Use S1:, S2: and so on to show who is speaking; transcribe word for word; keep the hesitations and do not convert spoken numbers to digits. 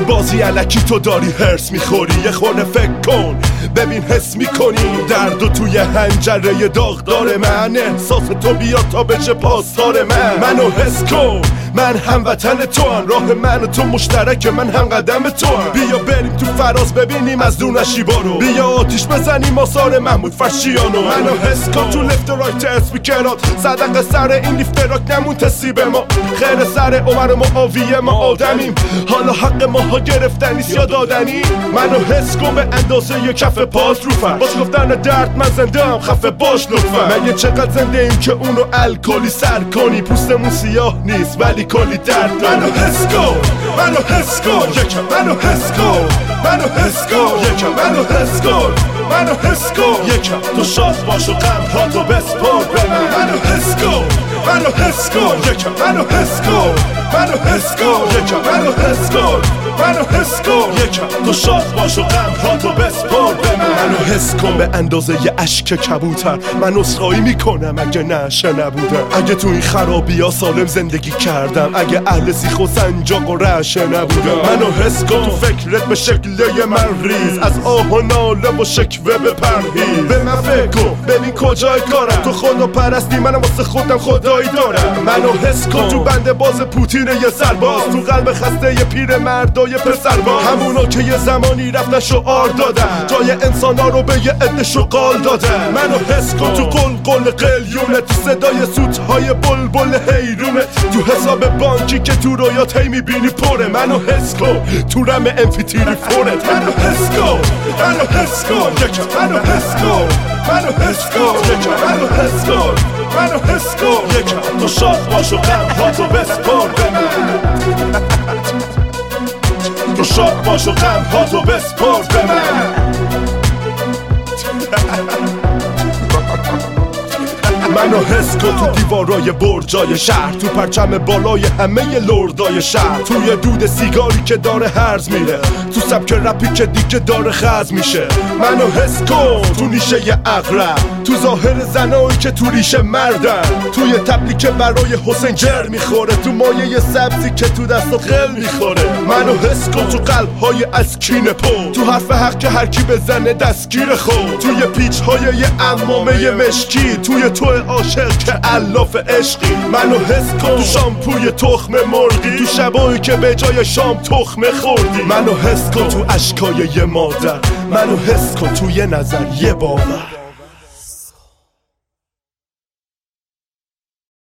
S1: بازی الکی تو داری هرس میخوری، یه خورده فکر کن ببین حس میکنی درد و توی حنجره داغدار من، احساس تو بیا تا بشه پاسدار من. منو حس کن من هموطن تو هم، راه من و تو مشترک، من هم قدم تو هم. بیا بریم تو فراز ببینیم از دون نشیبا رو، بیا آتیش بزنیم آثار محمود فرشیانو. منو حس کن تو لفت و رایت اسپیکرات، صدق سر این لیفت راک نمون تسیب ما، خیر سر عمر معاویه ما آدمیم، حالا حق ماها گرفتنیست یا دادنی. منو حس کن به اندازه یه کف پاس رو فرش، باش گفتن درد من زنده هم خفه باش لطفا. مگه چقدر زنده ایم که اونو الکلی سر کنی، پوستمون سیاه نیست ولی کلی درد. منو حس کن منو حس کن یکم، منو حس کن منو حس کن یکم، منو حس کن منو حس کن یکم. تو شاد باش و غم ها تو بسپار به من. منو حس کن منو حس کن یکم، منو حس کن منو حس کن یکم، منو حس کن منو حس کن یکم. تو شاد باش و غم ها تو بسپار به من. منو حس کن به اندازه یه اشک کبوتر، من عذرخواهی میکنم اگه نشه نبودم، اگه تو این خرابی ها سالم زندگی کردم، اگه اهل سیخ و سنجاق و رشه نبودم. منو حس کن تو فکرت به شکله من ریز، از آه و ناله و شکوه به پرهیز. به من فکر کن ببین کجای کارم، تو خدا پرستی منم واسه خودم خدایی دارم. منو حس کن تو بنده باز پوتین یه سرباز، تو قلب خسته یه پیر مردای پسر باز، همونا که یه زمانی رفتن شعار دادن، جای انسانا رو به یه عده شغال دادن. منو حس کن تو قلقل قلیونه، تو صدای سوتهای بلبل حیرونه، تو حساب بانکی که تو رویات هی میبینی پره. منو حس کن تو رم انفیتیری فورت. منو حس کن منو حس کن یکم، منو حس کن منو حس کن یکم، منو حس کن منو حس کن یکم. تو شاد باش و غم ها تو بسپار به من. تو شاد باش و غم ها تو بسپار به من. منو حس کن تو دیوارای برجای شهر، تو پرچم بالای همه لردای شهر، توی دود سیگاری که داره هرز میره، تو سبک رپی که دیگه داره خز میشه. منو حس کن تو نیشه ی اغرب، تو ظاهر زنایی که تو ریشه مردن، توی تبلی که برای حسین جر میخوره، تو مایه ی سبزی که تو دستات خل میخوره. منو حس کن تو قلب های از کین پو، تو حرف حق که هرکی بزنه دستگیر خود، توی پیچ های یه عمامه ی مشکی، توی تو عاشق که الاف عشقی. منو حس کن تو شامپوی تخم مرغی، تو شبایی که به جای شام تخم خوردی. منو حس کن تو اشکای یه مادر، منو حس کن تو یه نظر یه باور.